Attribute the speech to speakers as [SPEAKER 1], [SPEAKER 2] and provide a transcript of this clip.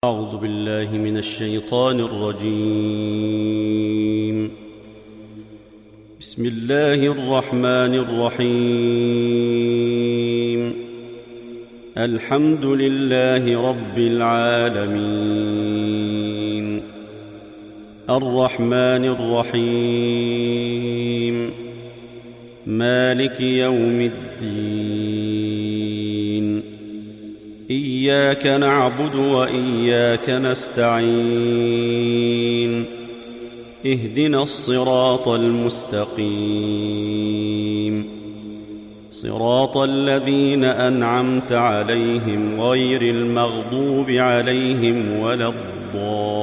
[SPEAKER 1] أعوذ بالله من الشيطان الرجيم. بسم الله الرحمن الرحيم. الحمد لله رب العالمين، الرحمن الرحيم، مالك يوم الدين. إياك نعبد وإياك نستعين. اهدنا الصراط المستقيم، صراط الذين أنعمت عليهم غير المغضوب عليهم ولا الضالين.